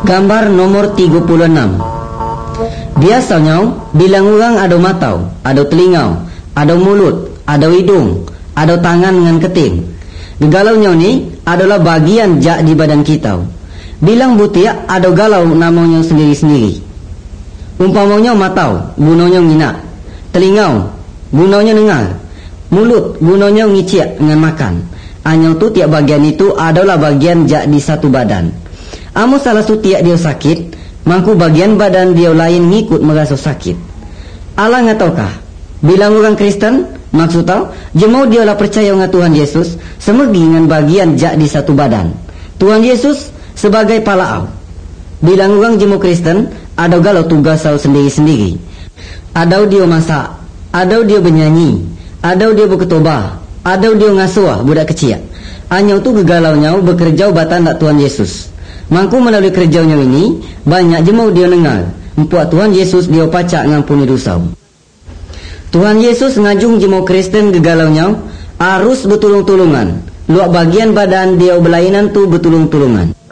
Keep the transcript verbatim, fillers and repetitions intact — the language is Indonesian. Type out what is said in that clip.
Gambar nomor tiga puluh enam. Biasanya bilang orang ada matau, ada telingau, ada mulut, ada hidung, ada tangan dengan keting. Gegalaunya ni adalah bagian jak di badan kita. Bilang butia ada galau namanya sendiri-sendiri. Umpamanya matau, gunanya nginak. Telingau, gunanya dengar. Mulut, gunanya ngiciak dengan makan. Hanya tu tiap bagian itu adalah bagian jak di satu badan. Amo salah satu tiap dia sakit, mangku bagian badan dia lain ngikut merasa sakit. Allah ngataukah? Bilang orang Kristen, maksud tahu, jemau dia lah percaya dengan Tuhan Yesus, semegi dengan bagian jak di satu badan. Tuhan Yesus sebagai palaau. Bilang orang jemau Kristen, ada galau tugas tahu sendiri-sendiri. Ada dia masak, ada dia bernyanyi, ada dia berketobah, ada dia ngasuh budak kecil. Hanya tu gegalaunya bekerja batan tak Tuhan Yesus. Mangku melalui kerjanya ini, banyak jemau dia dengar. Empuak Tuhan Yesus dia pacak ngampuni dosa. Tuhan Yesus ngajung jemau Kristen gegalaunya, harus bertulung-tulungan. Luak bagian badan dia berlainan tu bertulung-tulungan.